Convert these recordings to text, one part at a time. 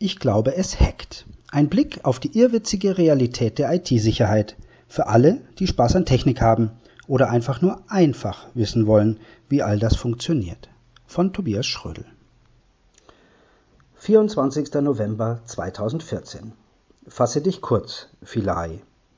Ich glaube, es hackt. Ein Blick auf die irrwitzige Realität der IT-Sicherheit. Für alle, die Spaß an Technik haben oder einfach nur einfach wissen wollen, wie all das funktioniert. Von Tobias Schrödel. 24. November 2014. Fasse dich kurz, Philae.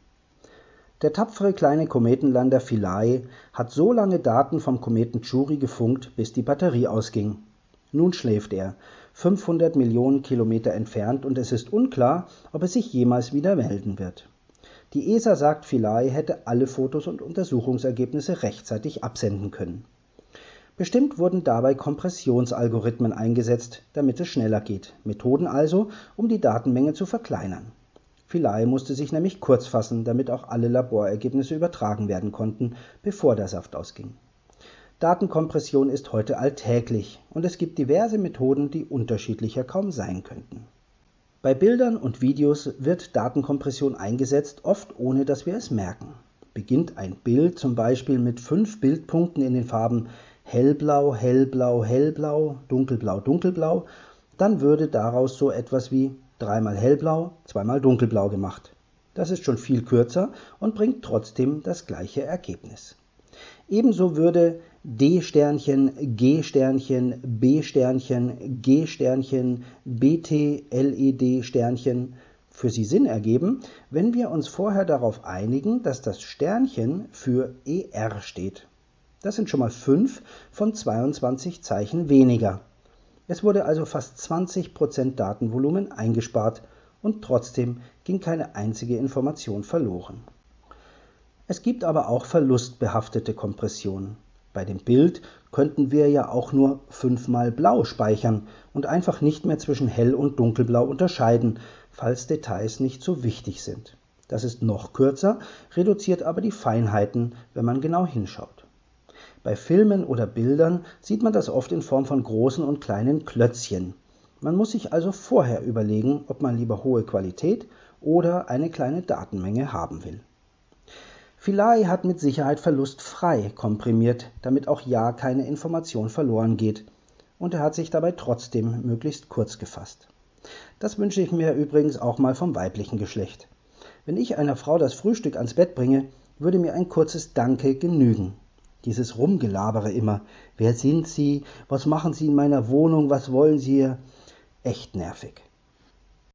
Der tapfere kleine Kometenlander Philae hat so lange Daten vom Kometen Chury gefunkt, bis die Batterie ausging. Nun schläft er, 500 Millionen Kilometer entfernt, und es ist unklar, ob er sich jemals wieder melden wird. Die ESA sagt, Philae hätte alle Fotos und Untersuchungsergebnisse rechtzeitig absenden können. Bestimmt wurden dabei Kompressionsalgorithmen eingesetzt, damit es schneller geht. Methoden also, um die Datenmenge zu verkleinern. Philae musste sich nämlich kurz fassen, damit auch alle Laborergebnisse übertragen werden konnten, bevor der Saft ausging. Datenkompression ist heute alltäglich und es gibt diverse Methoden, die unterschiedlicher kaum sein könnten. Bei Bildern und Videos wird Datenkompression eingesetzt, oft ohne dass wir es merken. Beginnt ein Bild zum Beispiel mit 5 Bildpunkten in den Farben hellblau, hellblau, hellblau, dunkelblau, dunkelblau, dann würde daraus so etwas wie 3-mal hellblau, 2-mal dunkelblau gemacht. Das ist schon viel kürzer und bringt trotzdem das gleiche Ergebnis. Ebenso würde D Sternchen, G Sternchen, B Sternchen, G Sternchen, BT, LED Sternchen für Sie Sinn ergeben, wenn wir uns vorher darauf einigen, dass das Sternchen für ER steht. Das sind schon mal 5 von 22 Zeichen weniger. Es wurde also fast 20% Datenvolumen eingespart und trotzdem ging keine einzige Information verloren. Es gibt aber auch verlustbehaftete Kompressionen. Bei dem Bild könnten wir ja auch nur 5-mal blau speichern und einfach nicht mehr zwischen hell und dunkelblau unterscheiden, falls Details nicht so wichtig sind. Das ist noch kürzer, reduziert aber die Feinheiten, wenn man genau hinschaut. Bei Filmen oder Bildern sieht man das oft in Form von großen und kleinen Klötzchen. Man muss sich also vorher überlegen, ob man lieber hohe Qualität oder eine kleine Datenmenge haben will. Philae hat mit Sicherheit verlustfrei komprimiert, damit auch ja keine Information verloren geht. Und er hat sich dabei trotzdem möglichst kurz gefasst. Das wünsche ich mir übrigens auch mal vom weiblichen Geschlecht. Wenn ich einer Frau das Frühstück ans Bett bringe, würde mir ein kurzes Danke genügen. Dieses Rumgelabere immer. Wer sind Sie? Was machen Sie in meiner Wohnung? Was wollen Sie hier? Echt nervig.